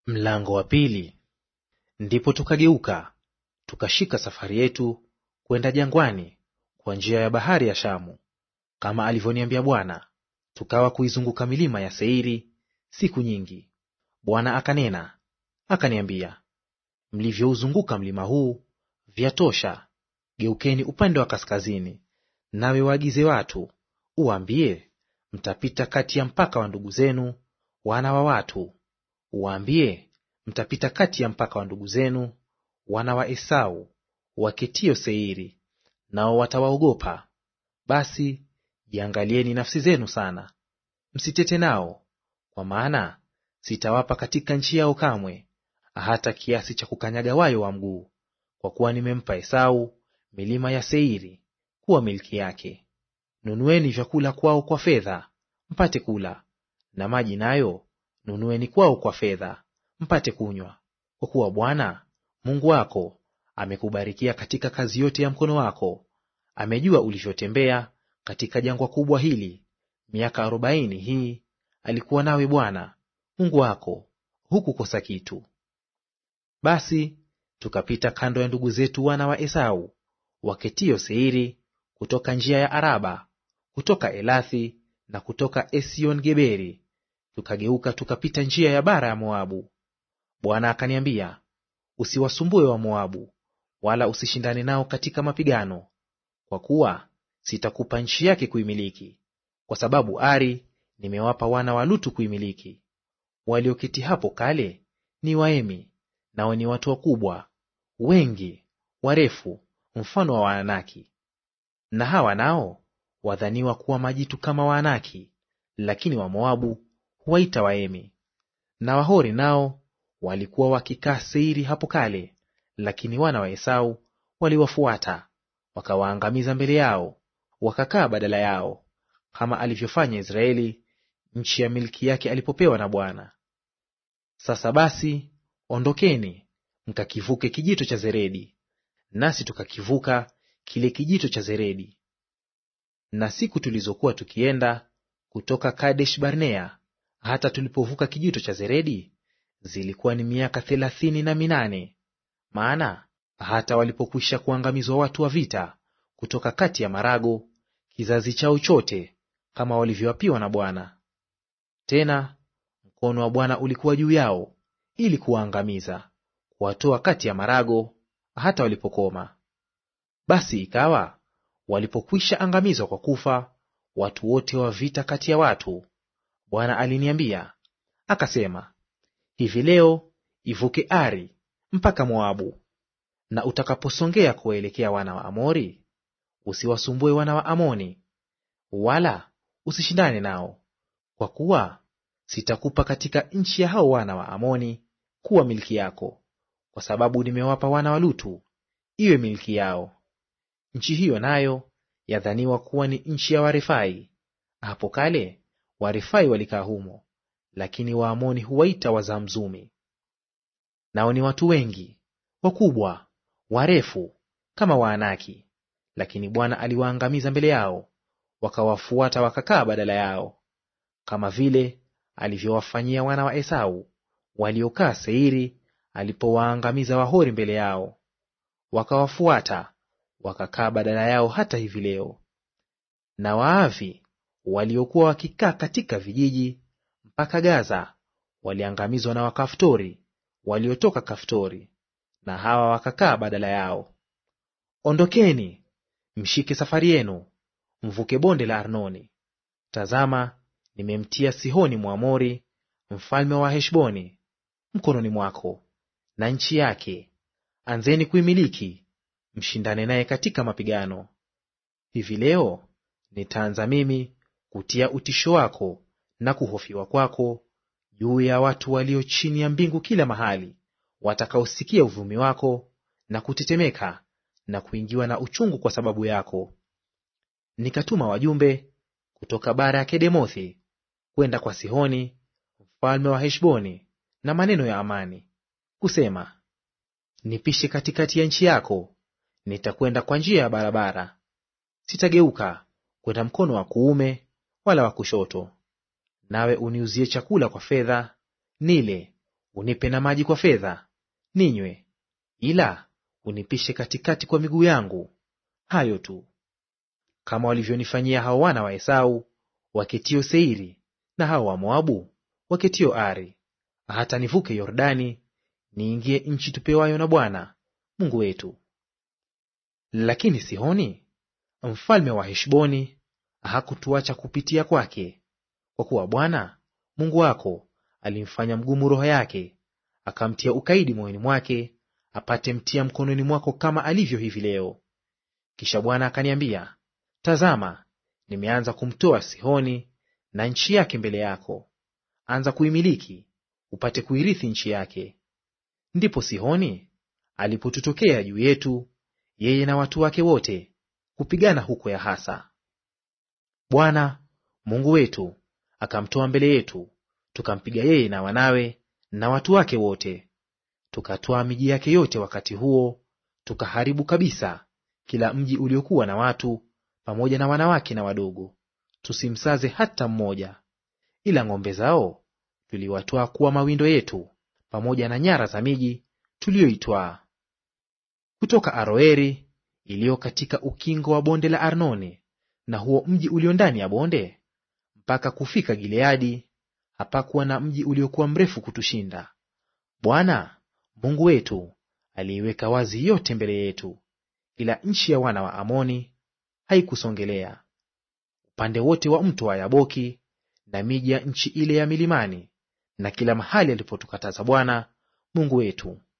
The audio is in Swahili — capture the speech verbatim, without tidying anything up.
Mlango wa pili. Ndipo tukageuka tukashika safari yetu kwenda jangwani kwa njia ya bahari ya Shamu, kama alivyoniambia Bwana, tukawa kuizunguka milima ya Seiri siku nyingi. Bwana akanena akaniambia, mlivyouzunguka mlima huu vyatosha; geukeni upande wa kaskazini, nawe waagize watu uwaambie, mtapita kati ya mpaka wa ndugu zenu wana wa watu. Uwaambie, mtapita kati ya mpaka wa ndugu zenu wana wa Esau waketio Seiri, nao watawaogopa. Basi jiangalieni nafsi zenu sana, msitete nao, kwa maana sitawapa katika nchi yao kamwe, hata kiasi cha kukanyaga wayo wa mguu, kwa kuwa nimempa Esau milima ya Seiri kuwa milki yake. Nunueni vyakula kwao kwa fedha, mpate kula, na maji nayo nunueni kwao kwa fedha, mpate kunywa, kwa kuwa Bwana Mungu wako amekubarikia katika kazi yote ya mkono wako. Amejua ulivyotembea katika jangwa kubwa hili miaka arobaini hii alikuwa nawe Bwana Mungu wako, hukukosa kitu. Basi tukapita kando ya ndugu zetu wana wa Esau waketio Seiri, kutoka njia ya Araba, kutoka Elathi na kutoka Esion-Geberi, tukageuka tukapita njia ya bara ya Moabu. Bwana akaniambia, usiwasumbue wa Moabu, wala usishindane nao katika mapigano, kwa kuwa sitakupa nchi yake kuimiliki, kwa sababu Ari nimewapa wana wa Lutu kuimiliki. Walioketi hapo kale ni Waemi, nao ni watu wakubwa, wengi, warefu, mfano wa Waanaki. Na hawa nao wadhaniwa kuwa majitu kama Waanaki, lakini wa Moabu huwaita Waemi. Na Wahori nao walikuwa wakikaa Seiri hapo kale, lakini wana wa Esau waliwafuata, wakawaangamiza mbele yao, wakakaa badala yao, kama alivyofanya Israeli nchi ya milki yake alipopewa na Bwana. Sasa basi, ondokeni mkakivuke kijito cha Zeredi. Nasi tukakivuka kile kijito cha Zeredi. Na siku tulizokuwa tukienda kutoka Kadesh Barnea hata tulipovuka kijito cha Zeredi zilikuwa ni miaka thelathini na minane. Maana hata walipokwisha kuangamizwa watu wa vita kutoka kati ya marago, kizazi chao chote, kama walivyoapiwa na Bwana. Tena mkono wa Bwana ulikuwa juu yao ili kuwaangamiza, kuwatoa kati ya marago hata walipokoma. Basi ikawa walipokwisha angamizwa kwa kufa watu wote wa vita kati ya watu, Bwana aliniambia akasema, hivi leo ivuke Ari mpaka Moabu. Na utakaposongea kuwaelekea wana wa Amori, usiwasumbue wana wa Amoni, wala usishindane nao, kwa kuwa sitakupa katika nchi ya hao wana wa Amoni kuwa milki yako, kwa sababu nimewapa wana wa Lutu iwe milki yao. Nchi hiyo nayo yadhaniwa kuwa ni nchi ya Warefai; hapo kale Warefai walikaa humo, lakini Waamoni huwaita Wazamzumi. Nao ni watu wengi, wakubwa, warefu, kama Waanaki, lakini Bwana aliwaangamiza mbele yao, wakawafuata wakakaa badala yao, kama vile alivyowafanyia wana wa Esau waliokaa Seiri alipowaangamiza Wahori mbele yao. Wakawafuata wakakaa badala yao hata hivi leo. Na Waavi waliokuwa wakikaa katika vijiji mpaka Gaza waliangamizwa na Wakaftori waliotoka Kaftori, na hawa wakakaa badala yao. Ondokeni mshike safari yenu, mvuke bonde la Arnoni. Tazama, nimemtia Sihoni Mwamori mfalme wa Heshboni mkononi mwako, na nchi yake; anzeni kuimiliki, mshindane naye katika mapigano. Hivi leo nitaanza mimi kutia utisho wako na kuhofiwa kwako juu ya watu walio chini ya mbingu kila mahali, watakaosikia uvumi wako na kutetemeka na kuingiwa na uchungu kwa sababu yako. Nikatuma wajumbe kutoka bara ya Kedemothi kwenda kwa Sihoni mfalme wa Heshboni na maneno ya amani, kusema, nipishe katikati ya nchi yako, nitakwenda kwa njia ya barabara, sitageuka kwenda mkono wa kuume wala wa kushoto. Nawe uniuzie chakula kwa fedha, nile, unipe na maji kwa fedha ninywe, ila unipishe katikati kwa miguu yangu. Hayo tu. Kama walivyonifanyia hao wana wa Esau waketio Seiri, na hao wa Moabu waketio Ari, hata nivuke Yordani niingie nchi tupewayo na Bwana Mungu wetu. Lakini Sihoni mfalme wa Heshboni hakutuacha kupitia kwake, kwa kuwa Bwana Mungu wako alimfanya mgumu roho yake, akamtia ukaidi moyoni mwake, apate mtia mkononi mwako kama alivyo hivi leo. Kisha Bwana akaniambia, tazama, nimeanza kumtoa Sihoni na nchi yake mbele yako. Anza kuimiliki, upate kuirithi nchi yake. Ndipo Sihoni alipotutokea juu yetu, yeye na watu wake wote, kupigana huko Yahasa. Bwana Mungu wetu akamtoa mbele yetu, tukampiga yeye na wanawe na watu wake wote. Tukatwaa miji yake yote wakati huo, tukaharibu kabisa kila mji uliokuwa na watu, pamoja na wanawake na wadogo, tusimsaze hata mmoja. Ila ng'ombe zao tuliwatwaa kuwa mawindo yetu, pamoja na nyara za miji tuliyoitwaa. Kutoka Aroeri iliyo katika ukingo wa bonde la Arnoni, na huo mji ulio ndani ya bonde, mpaka kufika Gileadi, hapakuwa na mji uliokuwa mrefu kutushinda. Bwana Mungu wetu aliiweka wazi yote mbele yetu, ila nchi ya wana wa Amoni haikusongelea. Upande wote wa mto wa Yaboki na miji ya nchi ile ya milimani, na kila mahali alipotukataza Bwana Mungu wetu,